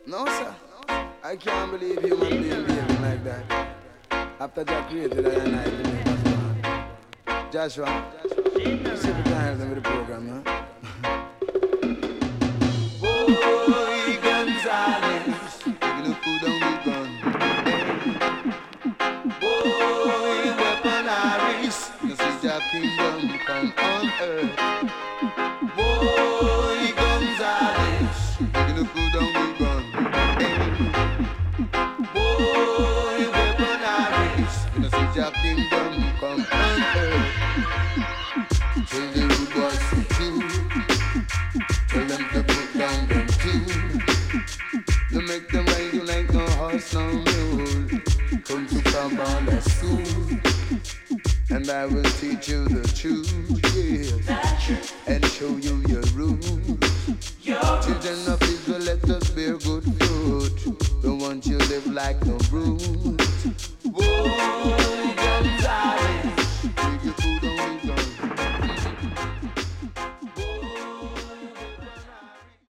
No, sir. I can't believe human being behaving like that. After Jah created I and I to make us man. Joshua, you see if we can help them with the program, yeah? Boy, Gonzales, you look who down the gun. Boy, weaponaries, you see Jah kingdom come on earth. Boy, Gonzales, you look who down the gun. Boy, weaponaries, you see Jah kingdom come on earth. Tell the rude boys to chew. Tell them to put down them too. To make them ride you like no horse, no mule. Come to Kabbalah school, and I will teach you the truth, yes, and show you your rules. Children of Israel, let us bear good fruit. Don't want you live like no brood.